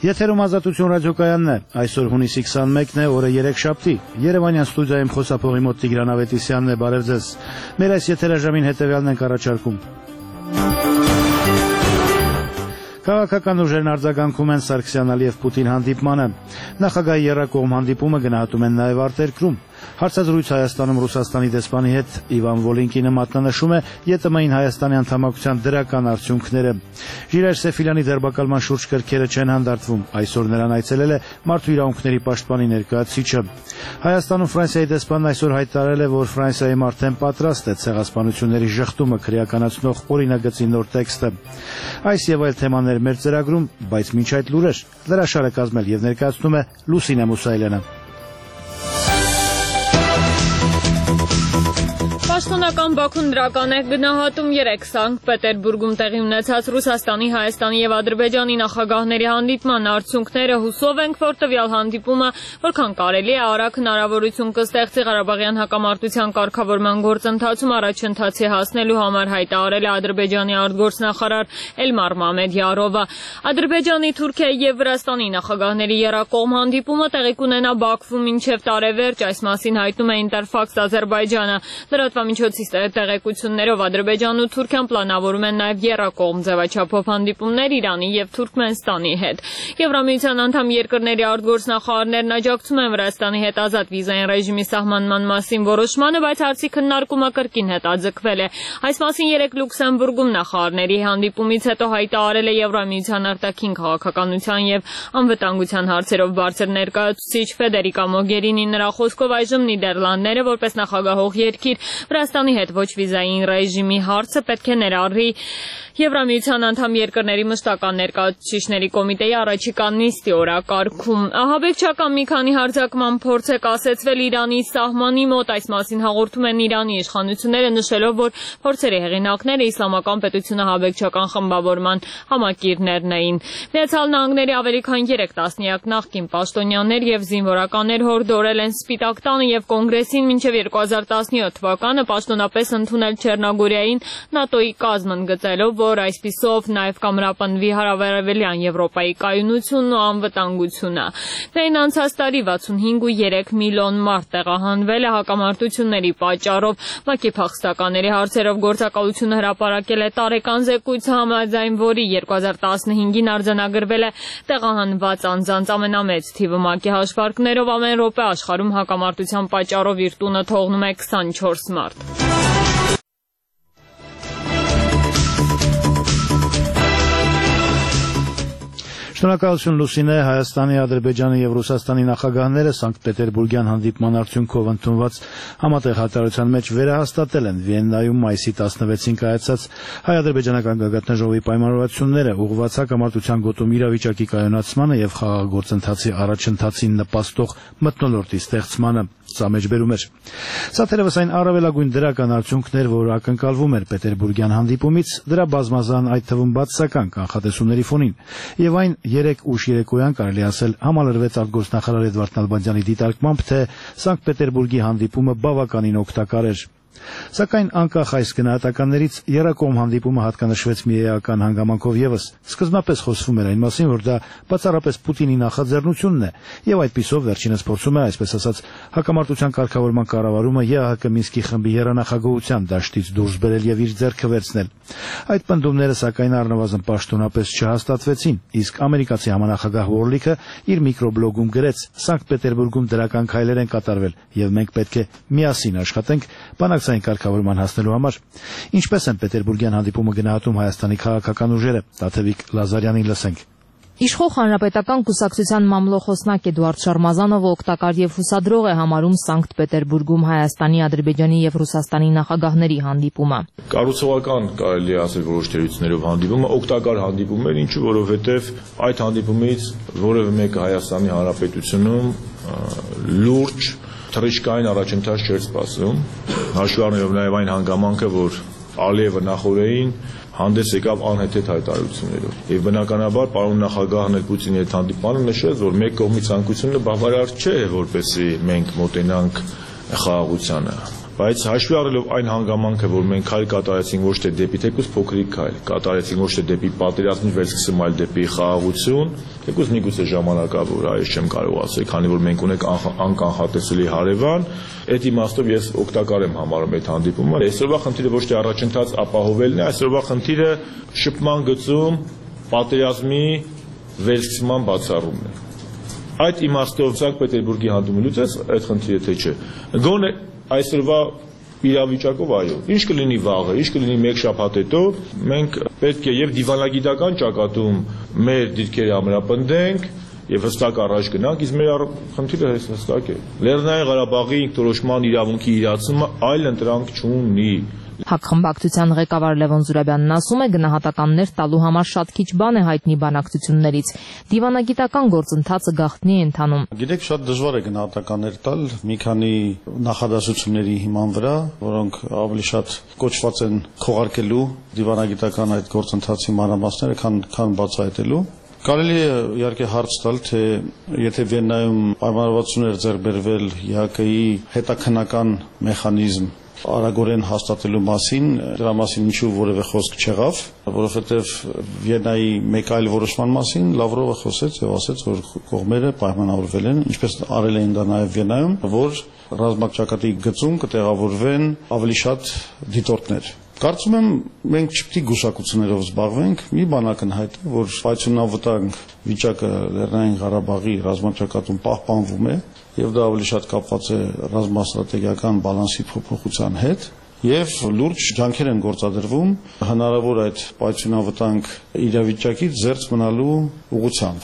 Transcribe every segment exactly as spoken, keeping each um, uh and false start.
Եթերում Ազատություն ռադիոկայանն է, այսօր հունիսի քսանմեկն է, օրը երեքշաբթի, Երևանյան ստուդիայում խոսափողի մոտ Տիգրան Ավետիսյանն է, բարև ձեզ, մեր այս եթերաժամին հետևյալն ենք առաջարկում։ Քաղաքական ուժերն արձագանքում են Սարգսյան-Ալիև-Պուտին հանդիպմանը, նախագահի եռակողմ հանդիպումը գնահատում են նաև արտերկրում։ Հարցազրույց Հայաստանում Ռուսաստանի դեսպանի հետ Իվան Վոլինկինը մատնանշում է Ե Տ Մ-ին Հայաստանի անդամակցության դրական արդյունքները։ Ժիրայր Սեֆիլյանի ձերբակալման շուրջ կրքերը չեն հանդարտվում, այսօր նրան այցելել է Մարդու իրավունքների պաշտպանի ներկայացուցիչը։ Հայաստանում Ֆրանսիայի դեսպանն այսօր հայտարարել է, որ Ֆրանսիայում արդեն պատրաստ է ցեղասպանությունների ժխտումը քրեականացնող օրինագծի նոր տեքստը։ Այս եւ այլ թեմաներ մեր ծրագրում, բայց մինչ այդ լուրեր լրաշարը կազմել եւ ներկայացնում է Լուսինե Մուսայելյանը։ Պաշտոնական Բաքուն դրական է գնահատում երեկ Սանկտ Պետերբուրգում տեղի ունեցած Ռուսաստանի, Հայաստանի եւ Ադրբեջանի նախագահների հանդիպման արդյունքները, հուսով ենք, որ տվյալ հանդիպումը որքան կարելի է արագ հնարավորություն կստեղծի Ղարաբաղյան հակամարտության կարգավորման գործընթացում առաջընթացի հասնելու համար, հայտարարել է Ադրբեջանի արտգործնախարար Էլմար Մամեդյարովը։ Ադրբեջանի, Թուրքիայի եւ Վրաստանի նախագահների եռակողմ հանդիպումը տեղի կունենա Բաքվում մինչեւ տարեվերջ, այս մասին հայտնում է Ինտերֆաքս Ադրբեջանը։ Լրատվամիջոցի տեղեկություններով Ադրբեջանն ու Թուրքիան պլանավորում են նաև եռակողմ ձևաչափով հանդիպումներ Իրանի եւ Թուրքմենստանի հետ։ Եվրամիության անդամ երկրների արտգործնախարարներն աջակցում են Վրաստանի հետ ազատ վիզային ռեժիմի սահմանման մասին որոշմանը, բայց հարցի քննարկումը կրկին հետաձգվել է։ Այս մասին երեկ Լյուքսեմբուրգում նախարարների հանդիպումից հետո հայտարարել է Եվրամիության արտաքին քաղաքականության եւ անվտանգության հարցերով բարձր ներկայացուցիչ Ֆեդերիկա Մոգերինին։ Նրա խոսքով այժմ Նիդերլանդները որպես նախագահող երկիր Վրաստանի հետ ոչ վիզային ռեժիմի հարցը պետք է ներառի Եվրամիության անդամ երկրների մշտական ներկայացուցիչների կոմիտեի առաջիկա նիստի օրակարգում։ Ահաբեկչական մի քանի հարձակման փորձ է կասեցվել Իրանի սահմանի մոտ, այս մասին հաղորդում են Իրանի իշխանությունները, նշելով, որ փորձերի հեղինակները Իսլամական պետությունը ահաբեկչական խմբավորման համակիրներն էին։ Միացյալ Նահանգների ավելի քան երեք տասնյակ նախկին պաշտոնյաներ եւ զինվորականներ հորդորել են Սպիտակ տանը եւ Կոնգրեսին մինչեւ երկու հազար տասնյոթ թվականը պաշտոնապես ընդունել Չեռնագորիային ՆԱՏՕ-ի կազմն, գծելով, որ այսպիսով նաև կամրապնդվի հարավարևելյան Եվրոպայի կայունությունն ու անվտանգությունը։ Միայն անցած տարի վաթսունհինգ ու երեք միլիոն մարդ տեղահանվել է հակամարտությունների պատճառով։ ՄԱԿ-ի փախստականների հարցերով գործակալությունը հրապարակել է տարեկան զեկույց, համաձայն որի երկու հազար տասնհինգին արձանագրվել է տեղահանված անձանց ամենամեծ թիվը։ ՄԱԿ-ի հաշվարկներով ամեն րոպե աշխարհում հակամարտության պատճառով իր տունը թողնում է քսանչորս մարդ։ Շնորհակալություն Լուսինե, Հայաստանի, Ադրբեջանի եւ Ռուսաստանի նախագահները Սանկտ Պետերբուրգյան հանդիպման արդյունքով ընդունված համատեղ հայտարարության մեջ վերահաստատել են Վիեննայում մայիսի տասնվեցին կայացած հայ-ադրբեջանական գագաթնաժողովի պայմանավորվածությունները ուղղված հակամարտության գոտում իրավիճակի կայունացմանը եւ խաղաղ գործընթացի առաջընթացին նպաստող մթնոլորտի ստեղծմանը։ Սա մեջբերում էր։ Սա թերևս այն առավելագույն դրական արդյունքներ, որ ակնկալվում էր Պետերբուրգյան հանդիպումից, դրա բազմազան, այդ թվում բացասական կանխատեսումների ֆոնին, եւ այն երեք ուշ երեկոյան կարելի ասել համալրվեց արտգործնախարար Էդվարդ Նալբանդյանի դիտարկմամբ, թե Սանկտ Պետերբուրգի հանդիպումը բավականին օգտակար էր։ Սակայն անկախ այս գնահատականներից եռակողմ հանդիպումը հատկանշվեց մի էական հանգամանքով եւս։ Սկզբնապես խոսվում էր այն մասին, որ դա բացառապես Պուտինի նախաձեռնությունն է եւ այդպիսով վերջինս փորձում է, այսպես ասած, հակամարտության կարգավորման կառավարումը Ե Ահ Կը Մինսկի խմբի երանախագահության դաշտից դուրս բերել եւ իր ձեռքը վերցնել։ Այդ պնդումները սակայն առնվազն պաշտոնապես չհաստատվեցին, իսկ ամերիկացի համանախագահ Ուորլիքը իր միկրոբլոգում գրեց. Սանկտ Պետերբուրգում դրական քայլեր են կատարվել եւ մենք պետք է միասին աշխատենք բանակցային կարգավորման հասնելու համար։ Ինչպես են Պետերբուրգյան հանդիպումը գնահատում Հայաստանի քաղաքական ուժերը, Տաթևիկ Լազարյանին լսենք։ Իշխող հանրապետական կուսակցության մամլոխոսնակ Էդուարդ Շարմազանովը օգտակար եւ հուսադրող է համարում Սանկտ Պետերբուրգում Հայաստանի, Ադրբեջանի եւ Ռուսաստանի նախագահների հանդիպումը։ Կառուցողական կարելի է ասել որոշ թերություններով հանդիպումը օգտակար հանդիպում էր, ինչու որովհետեւ այդ հանդիպումից որևէ մեկը Հայաստանի Հանրապետությունում լուրջ թռիչքային առաջընթաց չէր սպասում, հաշվի առնելով նաեւ այն հանգամանքը, որ Ալիևը նախորդին հանդես եկավ անհեթեթ հայտարարություններով։ Եվ բնականաբար պարոն նախագահն էլ Պուտինի հետ հանդիպմանը նշեց, որ մեկ կողմի ցանկությունը բավարար չէ, որպեսզի մենք մոտենանք խաղաղությանը։ Բայց հաշվի առնելով այն հանգամանքը, որ մենք քայլ կատարեցինք ոչ թե դեպի թեկուզ փոքրիկ քայլ, կատարեցինք ոչ թե դեպի պատերազմի վերսկսում, այլ դեպի խաղաղություն, թեկուզ միգուցե ժամանակավոր, այս չեմ կարող ասել, քանի որ մենք ունենք անկանխատեսելի հարևան, այդ իմաստով ես օգտակար եմ համարում այդ հանդիպումը։ Այսօրվա խնդիրը ոչ թե առաջընթաց ապահովելն է, այսօրվա խնդիրը շփման գծում պատերազմի վերսկսման բացառումն է։ Այդ իմաստով Սանկտ Պետերբուրգի հանդիպումից այդ խնդիրը թե չէ։ Գոնե այսօրվա իրավիճակով այո, ինչ կլինի վաղը, ինչ կլինի մեկ շաբաթ հետո, մենք պետք է եւ դիվանագիտական ճակատում մեր դիրքերը ամրապնդենք եւ հստակ առաջ գնանք, իսկ մեր խնդիրը հստակ է։ Լեռնային Ղարաբաղի ինքնորոշման իրավունքի իրացումը այլ ընտրանք չունի։ Հակխմբակցության ղեկավար Լևոն Զուրաբյանն ասում է, գնահատականներ տալու համար շատ քիչ բան է հայտնի բանակցություններից։ Դիվանագիտական գործընթացը գաղտնի է ընթանում։ Գիտեք, շատ դժվար է գնահատականներ տալ մի քանի նախադասությունների հիման վրա, որոնք ավելի շատ կոչված են քողարկելու դիվանագիտական այդ գործընթացի մանրամասները, քան քան բացահայտելու։ Կարելի է իհարկե հարց տալ, թե եթե Վիեննայում պայմանավորվածություններ ձեռք բերվել ԵԱՀԿ-ի հետաքննական մեխանիզմ արագորեն հաստատելու մասին, դրա մասին ինչու որևէ խոսք չեղավ, որովհետև Վիեննայի մեկ այլ որոշման մասին Լավրովը խոսեց եւ ասաց, որ կողմերը պայմանավորվել են, ինչպես արել էին դա նաեւ Վիեննայում, որ ռազմաճակատի գծում կտեղավորվեն ավելի շատ դիտորդներ։ Կարծում եմ, մենք չպետք է գուսակություններով զբաղվենք, մի բան ակնհայտ է, որ պայթյունավտանգ վիճակը Լեռնային Ղարաբաղի ռազմաճակատում պահպանվում է, եւ դա ավելի շատ կապված է ռազմաստրատեգիական բալանսի փոփոխության հետ, եւ լուրջ ջանքեր են գործադրվում հնարավոր այդ պայթյունավտանգ իրավիճակից զերծ մնալու ուղղությամբ։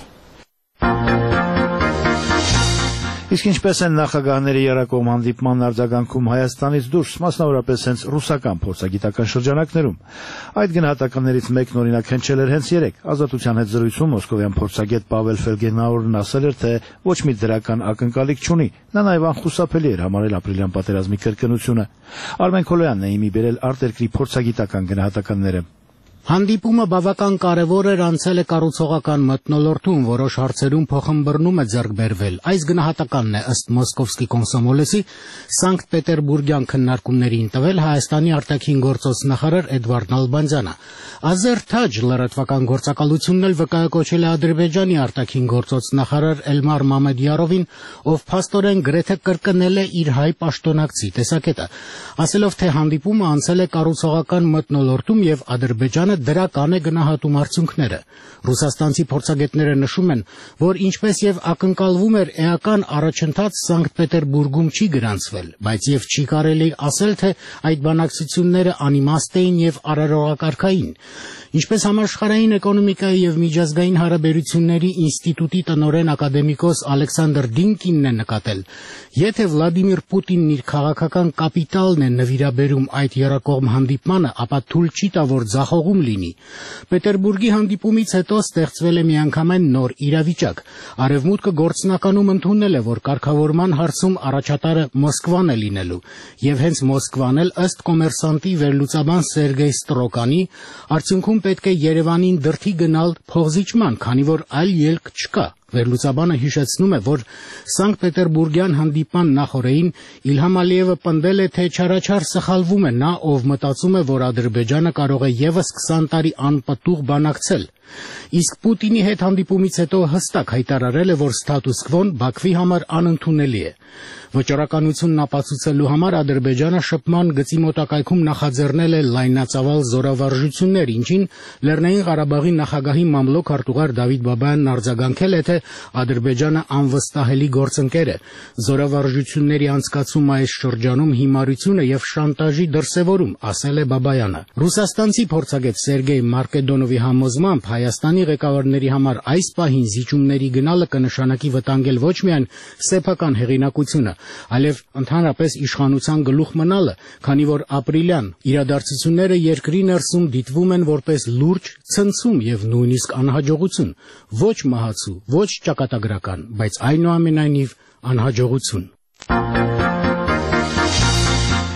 Իսկ ինչպես են նախագահների երակողմ հանդիպման արձագանքում Հայաստանից դուրս, մասնավորապես հենց ռուսական փորձագիտական շրջանակներում։ Այդ գնահատականներից մեկն օրինակ հնչել էր հենց երեկ Ազատության հետ զրույցում մոսկովյան փորձագետ Պավել Ֆելգենաուրն ասել էր, թե ոչ մի դրական ակնկալիք չունի։ Նա նաև անխուսափելի էր համարել ապրիլյան պատերազմի կրկնությունը։ Արմեն Քոլոյանն է իմի բերել արտերկրի փորձագիտական գնահատականները։ Հանդիպումը բավական կարևոր էր, անցել է կառուցողական մթնոլորտում, որոշ հարցերում փոխըմբռնում է ձեռք բերվել։ Այս գնահատականն է ըստ Մոսկովսկի Կոմսոմոլեսի Սանկտ Պետերբուրգյան քննարկումներին տվել Հայաստանի արտաքին գործոց նախարար Էդվարդ Նալբանդյանը։ Ազերթաջ լրատվական գործակալությունն էլ վկայակոչել է Ադրբեջանի արտաքին գործոց նախարար Էլմար Մամեդյարովին, ով փաստորեն գրեթե կրկնել է իր հայ պաշտոնակցի տեսակետը, ասելով, թե հանդիպումը անցել է կառուցողական մթնոլորտում եւ Ադրբեջանը դրական է գնահատում արդյունքները։ Ռուսաստանցի փորձագետները նշում են, որ ինչպես եւ ակնկալվում էր էական առաջընթաց Սանկտ Պետերբուրգում չի գրանցվել, բայց եւ չի կարելի ասել, թե այդ բանակցությունները անիմաստ էին եւ արարողակարգային։ Ինչպես համաշխարհային էկոնոմիկայի եւ միջազգային հարաբերությունների ինստիտուտի տնօրեն ակադեմիկոս Ալեքսանդր Դինկինն է նկատել, եթե Վլադիմիր Պուտինն իր քաղաքական կապիտալն է նվիրաբերում այդ երակողմ հանդիպմանը, ապա թույլ չի տա, որ ձախողում լինի։ Պետերբուրգի հանդիպումից հետո ստեղծվել է միանգամայն նոր իրավիճակ։ Արևմուտքը գործնականում ընդունել է, որ կարգավորման հարցում առաջատարը Մոսկվան է լինելու, եւ հենց Մոսկվան էլ ըստ կոմերսանտի վերլուծաբան Սերգեյ Ստրոկանի արդյունքում պետք է Երևանին դրդի գնալ փողզիջման, քանի որ այլ ելք չկա։ Վերլուծաբանը հիշեցնում է, որ Սանկտ Պետերբուրգյան հանդիպման նախօրեին Իլհամ Ալիևը պնդել է, թե չարաչար սխալվում է նա, ով մտածում է, որ Ադրբեջանը կարող է եւս քսան տարի անպտուղ բանակցել։ Իսկ Պուտինի հետ հանդիպումից հետո հստակ հայտարարել է, որ ստատուս քվոն Բաքվի համար անընդունելի է։ Վճռականությունն ապացուցելու համար Ադրբեջանը շփման գծի մոտակայքում նախաձեռնել է լայնածավալ զորավարժություններ, ինչին Լեռնային Ղարաբաղի նախագահի մամլոք արտուղար Դավիթ Բաբայանն արձագանքել է, թե Ադրբեջանը անվստահելի գործընկեր է։ Զորավարժությունների անցկացումը այս շրջանում հիմարություն է եւ շանտաժի դրսեւորում, ասել է Բաբայանը։ Ռուսաստանցի փորձագետ Սերգեյ Մարկեդոնովի համոզմամբ Հայաստանի ղեկավարների համար այս պահին զիջումների գնալը կնշանակի վտանգել ոչ միայն սեփական հեղինակությունը, այլև ընդհանրապես իշխանության գլուխ մնալը, քանի որ ապրիլյան իրադարձությունները երկրի ներսում դիտվում են որպես լուրջ ցնցում եւ նույնիսկ անհաջողություն, ոչ մահացու, ոչ ճակատագրական, բայց այնուամենայնիվ անհաջողություն։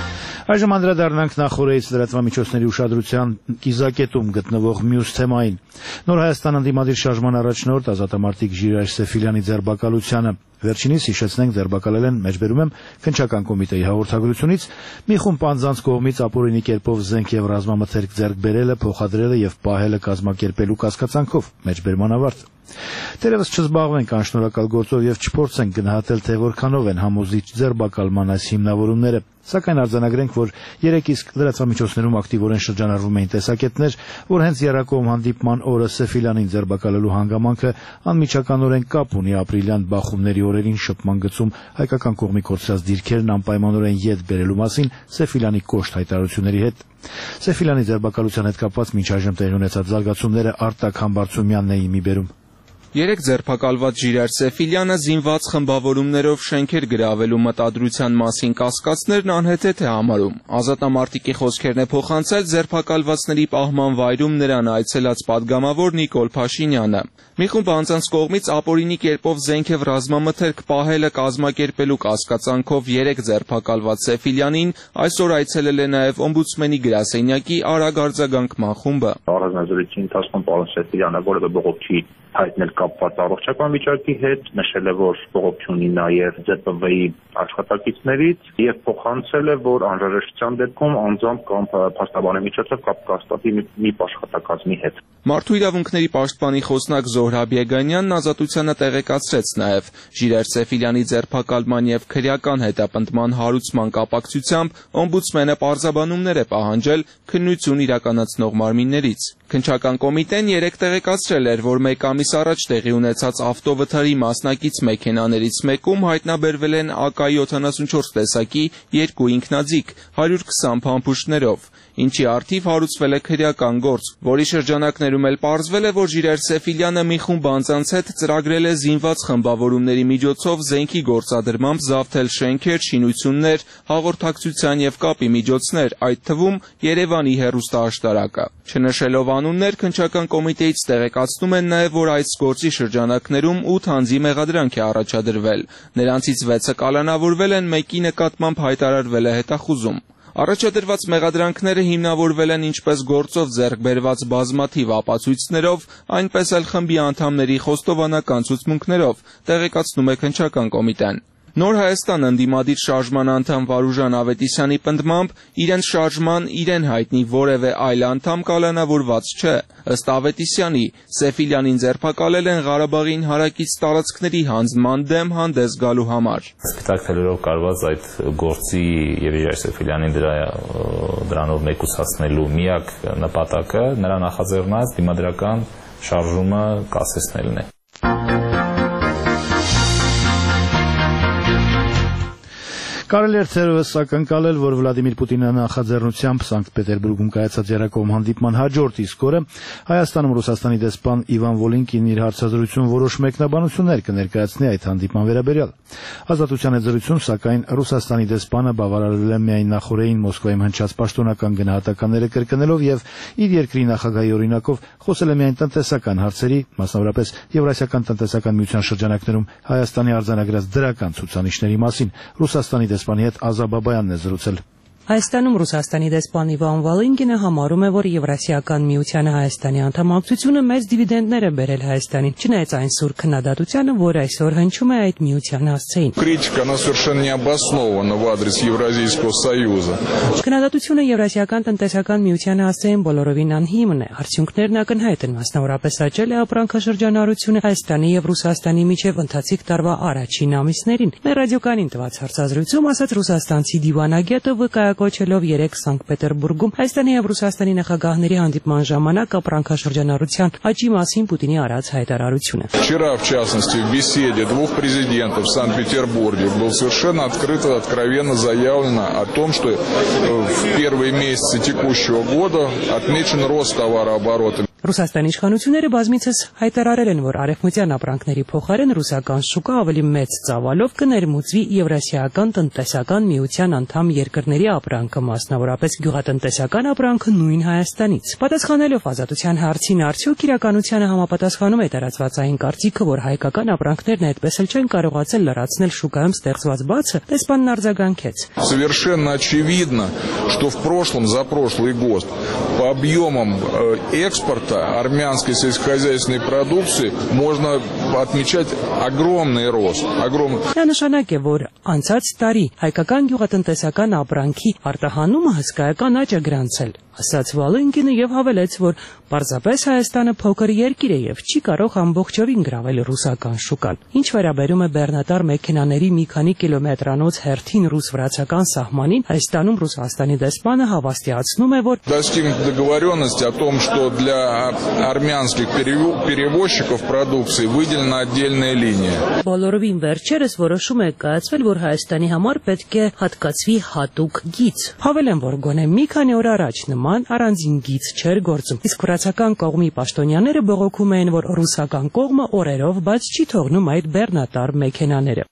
Այժմ անդրադառնանք նախորդից լրատվամիջոցների ուշադրության կիզակետում գտնվող մյուս թեմային։ Նոր Հայաստան ընդդիմադիր շարժման առաջնորդ ազատամարտիկ Ժիրայր Սեֆիլյանի ձերբակալությանը վերջինիս հիշեցնենք ձերբակալել են մեջբերում եմ քննչական կոմիտեի հաղորդագրությունից մի խումբ անձանց կողմից ապօրինի կերպով զենք եւ ռազմամթերք ձեռք բերելը, փոխադրելը եւ պահելը կազմակերպելու կասկածանքով մեջբերման ավարտ։ Դերևս չզբաղվենք անշնորհակալ գործով եւ չփորձենք գնահատել թե որքանով են համոզիչ ձերբակալման այս հիմնավորումները, սակայն արձանագրենք, որ երեք իսկ լրատվամիջոցներում ակտիվորեն շրջանառվում էին տեսակետներ, որ հենց եռակողմ հանդիպման օրը Սեֆիլյանին ձերբակալելու հանգամանքը անմիջականորեն կապ ունի ապրիլյան բախումների օրերին շփման գծում հայկական կողմի կորցրած դիրքերն անպայմանորեն ետ բերելու մասին Սեֆիլյանի կոշտ հայտարարությունների հետ։ Սեֆիլյանի ձերբակալության հետ կապված մինչ այժմ տեղի ունեցած զարգացումները Արտակ Համբարձումյանն է իմի բերում։ Երեք ձերբակալված Ժիրայր Սեֆիլյանը զինված խմբավորումներով շենքեր գրավելու մտադրության մասին կասկածներն անհեթեթ է համարում։ Ազատամարտիկի խոսքերն է փոխանցել ձերբակալվածների պահման վայրում նրան այցելած падգամավոր Նիկոլ Փաշինյանը։ Մի խումբ անձանց կողմից ապօրինի կերպով զենք եւ ռազմամթերք պահելը կազմակերպելու կասկածանքով երեք ձերբակալված Սեֆիլյանին այսօր այցելել է նաեւ օմբուդսմենի գրասենյակի արագ արձագանքման խումբը։ Առանձնազրույցի ընթացքում պարոն Սեֆիլյանը որևէ բողոք չի հայտնել կապված առողջական վիճակի հետ, նշել է, որ բողոք չունի նաև ձե պը վեի աշխատակիցներից եւ փոխանցել է, որ անհրաժեշտության դեպքում անձամբ կամ փաստաբանի միջոցով կապ կհաստատի մի աշխատակազմի հետ։ Մարդու իրավունքների պաշտպանի խոսնակ Զոհրաբ Եգանյանն ազատությանը տեղեկացրեց նաև Ժիրայր Սեֆիլյանի ձերբակալման եւ քրեական հետապնդման հարուցման կապակցությամբ օմբուդսմենը պարզաբանումներ է պահանջել քննություն իրականացնող մարմիններից։ Քննչական կոմիտեն երեք տեղեկացրել էր, որ մեկ ամիս առաջ տեղի ունեցած ավտովթարի մասնակից մեքենաներից մեկում հայտնաբերվել են ա կա յոթանասունչորս տեսակի երկու ինքնաձիգ հարյուր քսան փամփուշտներով, ինչի առթիվ հարուցվել է քրեական գործ, որի շրջանակներում էլ պարզվել է, որ Ժիրայր Սեֆիլյանը մի խումբ անձանց հետ ծրագրել է զինված խմբավորումների միջոցով զենքի գործադրմամբ զավթել շենքեր, շինություններ, հաղորդակցության եւ կապի միջոցներ, այդ թվում Երևանի հեռուստաաշտարակը։ Չնշելով անուններ, քննչական կոմիտեից տեղեկացնում են նաև, որ այս գործի շրջանակներում ութ անձի մեղադրանք է առաջադրվել։ Նրանցից վեցը կալանավորվել են, մեկի նկատմամբ հայտարարվել է հետախուզում։ Առաջադրված մեղադրանքները հիմնավորվել են ինչպես գործով ձեռք բերված բազմաթիվ ապացույցներով, այնպես էլ խմբի անդամների խոստովանական ցուցմունքներով, տեղեկացնում է քննչական կոմիտեն։ Նոր Հայաստան ընդդիմադիր շարժման անդամ Վարուժան Ավետիսյանի պնդմամբ իրենց շարժման իրեն հայտնի որևէ այլ անդամ կալանավորված չէ։ Ըստ Ավետիսյանի, Սեֆիլյանին ձերբակալել են Ղարաբաղին հարակից տարածքների հանձնման դեմ հանդես գալու համար։ Սպիտակ թելերով կարված այդ գործի եւ Ժիրայր Սեֆիլյանին դրա դրանով մեկուսացնելու միակ նպատակը նրա նախաձեռնած դիմադրական շարժումը կասեցնելն է։ Կարելի է թերևս ակնկալել, որ Վլադիմիր Պուտինի նախաձեռնությամբ Սանկտ Պետերբուրգում կայացած երակողմ հանդիպման հաջորդ իսկ օրը Հայաստանում Ռուսաստանի դեսպան Իվան Վոլինկին իր հարցազրույցում որոշ մեկնաբանություններ կներկայացնի այդ հանդիպման վերաբերյալ։ Ազատության հետ զրույցում, սակայն Ռուսաստանի դեսպանը բավարարվել է միայն նախորդին Մոսկվայում հնչած պաշտոնական գնահատականները կրկնելով եւ իր երկրի նախագահի օրինակով խոսել է միայն տնտեսական հարցերի, մասնավորապես Եվրասիական տնտեսական միության շրջանակներում Հայաստանի արձանագրած դրական ցուցանիշների մասին։ Ռուսաստանի դեսպանի հետ Ազա Բաբայանն է զրուցել։ Հայաստանում Ռուսաստանի դեսպան Իվան Վոլինկինը համարում է, որ Եվրասիական միությանը Հայաստանի անդամակցությունը մեծ դիվիդենդներ է բերել Հայաստանին, չնայած այն սուր քննադատությանը, որ այսօր հնչում է այդ միության հասցեին։ Критика, она совершенно не обоснована в адрес Евразийского союза։ Քննադատությունը Եվրասիական տնտեսական միությանը հասցեին բոլորովին անհիմն է։ Արդյունքներն ակնհայտ են, մասնավորապես աճել է ապրանքաշրջանառությունը Հայաստանի եւ Ռուսաստանի միջև ընթացիկ տարվա առաջին ամիսներին։ Մեր ռադիոկանին տված հարցազրույցում ասաց ռուսաստանցի դիվանագետը վկայակոչելով երեք Սանկտ Պետերբուրգում Հայաստանի եւ Ռուսաստանի նախագահների հանդիպման ժամանակ ապրանքաշրջանառության աճի մասին Պուտինի արած հայտարարությունը։ Вчера, в частности, в беседе двух президентов в Санкт-Петербурге было совершенно открыто и откровенно заявлено о том, что в первые месяцы текущего года отмечен рост товарооборота. Ռուսաստանի իշխանությունները բազմիցս հայտարարել են, որ արևմտյան ապրանքների փոխարեն ռուսական շուկա ավելի մեծ ծավալով կներմուծվի Եվրասիական տնտեսական միության անդամ երկրների ապրանքը, մասնավորապես գյուղատնտեսական ապրանքը նույն Հայաստանից։ Պատասխանելով Ազատության հարցին, արդյոք իրականությանը համապատասխանում է տարածվածային կարծիքը, որ հայկական ապրանքներն այդպես էլ չեն կարողացել լրացնել շուկայում ստեղծված բացը, դեսպանն արձագանքեց. Совершенно очевидно, что в прошлом, за прошлый год по объемам экспорта армянской сельскохозяйственной продукции можно отмечать огромный рост. Огромный. Դա նշանակ է, որ անցած տարի հայկական գյուղատնտեսական ապրանքի արտահանումը հսկայական աճ է գրանցել, ասաց Վալենկինը եւ հավելեց, որ պարզապես Հայաստանը փոքր երկիր է եւ չի կարող ամբողջովին գրավել ռուսական շուկան։ Ինչ վերաբերում է բեռնատար մեքենաների մի քանի կիլոմետրանոց հերթին ռուս-վրացական սահմանին, Հայաստանում Ռուսաստանի դեսպանը հավաստիացնում է, որ достигнута договоренность о том, что для армянских перевозчиков продукции выделена отдельная линия. Բոլորովին վերջերս որոշում է կայացվել, որ Հայաստանի համար պետք է հատկացվի հատուկ գիծ։ Հավելեմ, որ գոնե մի քանի օր առաջ նման առանձին գիծ չէր գործում։ Իսկ վրացական կողմի պաշտոնյաները բողոքում էին, որ ռուսական կողմը օրերով բաց չի թողնում այդ բեռնատար մեքենաները։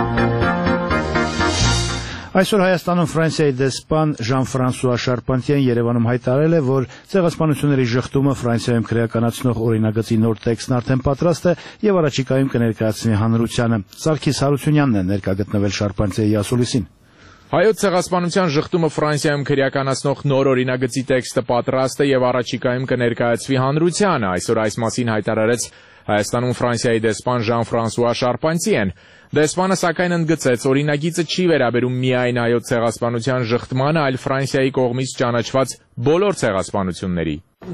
Այսօր Հայաստանում Ֆրանսիայի դեսպան Ժան-Ֆրանսուଆ Շարպանտիան Երևանում հայտարարել է, որ ցեղասպանությունների ժխտումը Ֆրանսիայում քրեականացնող օրինագծի նոր տեքստն արդեն պատրաստ է եւ առաջիկայում կներկայացվի հանրությանը։ Սարգիս Հարությունյանն է ներկա գտնվել Շարպանտիայի ասուլիսին։ Հայոց ցեղասպանության ժխտումը Ֆրանսիայում քրեականացնող նոր օրինագծի տեքստը պատրաստ է եւ առաջիկայում կներկայացվի հանրությանը։ Այսօր այս մասին հայտարարեց Հայաստանում Ֆրանսիայի դեսպան Ժան-Ֆրանսուଆ Շարպանտիան։ Դեսպանը սակայն ընդգծեց, օրինագիծը չի վերաբերում միայն հայոց ցեղասպանության ժխտմանը, այլ Ֆրանսիայի կողմից ճանաչված բոլոր ցեղասպանությունների։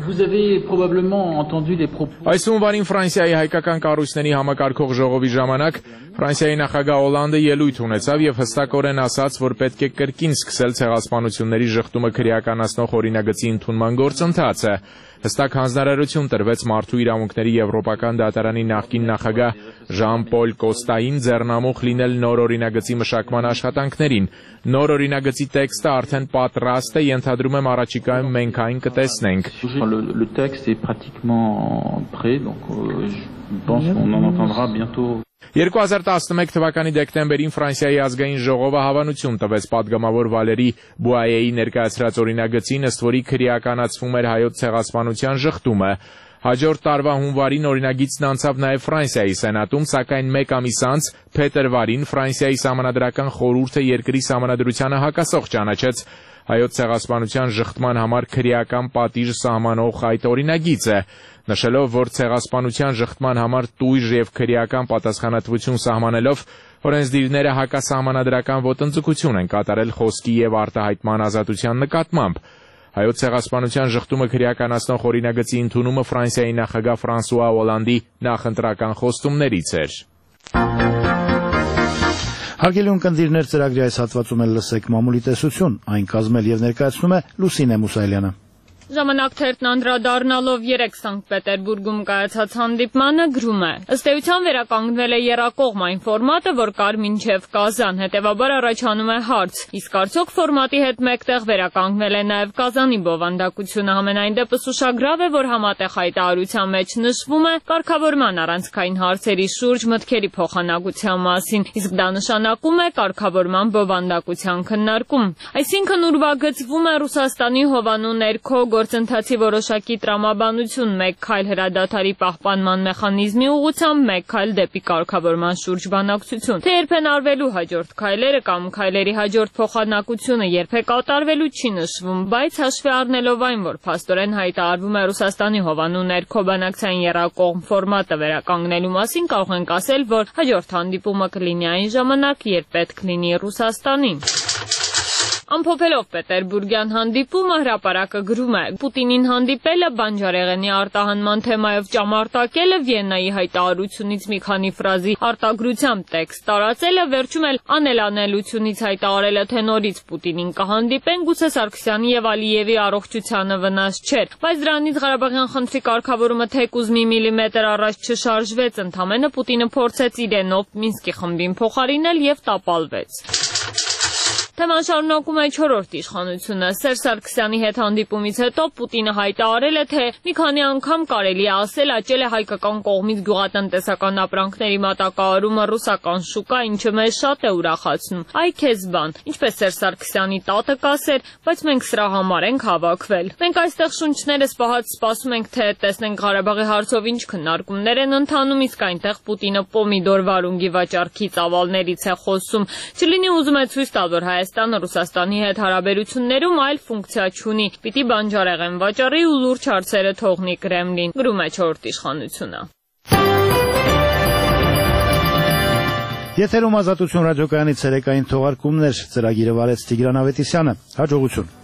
Այս հունվարին Ֆրանսիայի հայկական կառույցների համակարգող ժողովի ժամանակ Ֆրանսիայի նախագահ Օլանդը ելույթ ունեցավ եւ հստակորեն ասաց, որ պետք է կրկին սկսել ցեղասպանությունների ժխտումը քրեականացնող օրինագծի ընդունման գործընթացը։ Հստակ հանձնարարություն տրվեց Մարդու իրավունքների Եվրոպական դատարանի նախկին նախագահ Ժան-Պոլ Կոստային ձեռնամուխ լինել նոր օրինագծի մշակման աշխատանքներին։ Նոր օրինագծի տեքստը արդեն պատրաստ է, ենթադրում եմ առաջիկայում մենք այն կտեսնենք։ Le texte est pratiquement prêt, donc euh, je pense qu'on en entendra bientôt. երկու հազար տասնմեկ թվականի դեկտեմբերին Ֆրանսիայի ազգային ժողովը հավանություն տվեց պատգամավոր Վալերի Բուայեի ներկայացրած օրինագծին, ըստ որի քրեականացվում էր հայոց ցեղասպանության ժխտումը։ Հաջորդ տարվա հունվարին օրինագիծն անցավ նաև Ֆրանսիայի սենատում, սակայն մեկ ամիս անց փետրվարին Ֆրանսիայի սահմանադրական խորհուրդը երկրի սահմանադրությանը հակասող ճանաչեց հայոց ցեղասպանության ժխտման համար քրեական պատիժ սահմանող այդ օրինագիծը, նշելով, որ ցեղասպանության ժխտման համար տույժ եւ քրեական պատասխանատվություն սահմանելով օրենսդիրները հակասահմանադրական ոտնձգություն են կատարել խոսքի եւ արտահայտման ազատության նկատմամբ։ Հայոց ցեղասպանության ժխտումը քրեականացնող օրինագծի ընդունումը Ֆրանսիայի նախագահ Ֆրանսուଆ Օլանդի նախընտրական խոստումներից էր։ Հարգելի ունկնդիրներ, ծրագրի այս հատվածում էլ լսեք մամուլի տեսություն, այն կազմել եւ ներկայացնում է Լուսինե Մուսայելյանը։ Ժամանակ թերթն անդրադառնալով երեկ Սանկտ Պետերբուրգում կայացած հանդիպմանը գրում է. ըստ էության վերականգնվել է եռակողմ այն ֆորմատը, որ կար մինչև Կազան, հետևաբար առաջանում է հարց. իսկ արդյոք ֆորմատի հետ մեկտեղ վերականգնվել է նաև Կազանի բովանդակությունը, համենայն դեպս ուշագրավ է, որ համատեղ հայտարարության մեջ նշվում է կարգավորման առանցքային հարցերի շուրջ մտքերի փոխանակության մասին, իսկ դա նշանակում է կարգավորման բովանդակության քննարկում։ Այսինքն ուրվագծվում է Ռուսաստանի հովանու ներքո գործընթացի որոշակի տրամաբանություն, մեկ քայլ հրադադարի պահպանման մեխանիզմի ուղղությամբ, մեկ քայլ դեպի կարգավորման շուրջ բանակցություն։ Թե երբ են արվելու հաջորդ քայլերը կամ քայլերի հաջորդ փոխանակությունը երբ է կատարվելու չի նշվում, բայց հաշվի առնելով այն, որ փաստորեն հայտարարվում է Ռուսաստանի հովանու ներքո բանակցային եռակողմ ֆորմատը վերականգնելու մասին, կարող ենք ասել, որ հաջորդ հանդիպումը կլինի այն ժամանակ, երբ պետք լինի Ռուսաստանին։ Ամփոփելով Պետերբուրգյան հանդիպումը հրապարակը գրում է. Պուտինին հանդիպելը, բանջարեղենի արտահանման թեմայով ճամարտակելը, Վիեննայի հայտարարությունից մի քանի ֆրազի արտագրությամբ տեքստ տարածելը, վերջում էլ անելանելությունից հայտարարելը, թե նորից Պուտինին կհանդիպեն, գուցե Սարգսյանի եւ Ալիևի առողջությանը վնաս չէր, բայց դրանից Ղարաբաղյան խնդրի կարգավորումը թեկուզ մի միլիմետր առաջ չշարժվեց, ընդամենը Պուտինը փորձեց իրենով Մինսկի խմբին փոխարինել եւ տապալվեց։ Թեման շարունակում է չորրորդ իշխանությունը։ Սերժ Սարգսյանի հետ հանդիպումից հետո Պուտինը հայտարարել է, թե մի քանի անգամ կարելի է ասել աճել է հայկական կողմից գյուղատնտեսական ապրանքների մատակարարումը ռուսական շուկա, ինչը մեզ շատ է ուրախացնում։ Այ քեզ բան, ինչպես Սերժ Սարգսյանի տատը կասեր, բայց մենք սրա համար ենք հավաքվել։ Մենք այստեղ շունչներս պահած սպասում ենք, թե տեսնենք Ղարաբաղի հարցով ինչ քննարկումներ են ընթանում, իսկ այնտեղ Պուտինը պոմիդոր վարունգի վաճառքի ծավալներից է խոսում։ Չլինի ուզում է ցույց տալ, որ Հայաստանը Ռուսաստանի հետ հարաբերություններում այլ ֆունկցիա չունի։ Պիտի բանջարեղեն վաճառի ու լուրջ հարցերը թողնի Կրեմլին, գրում է չորրորդ իշխանությունը։ Եթերում Ազատություն ռադիոկայանի ցերեկային թողարկումներ, ծրագիրը վարեց Տիգրան Ավետիսյանը։ Հաջողություն։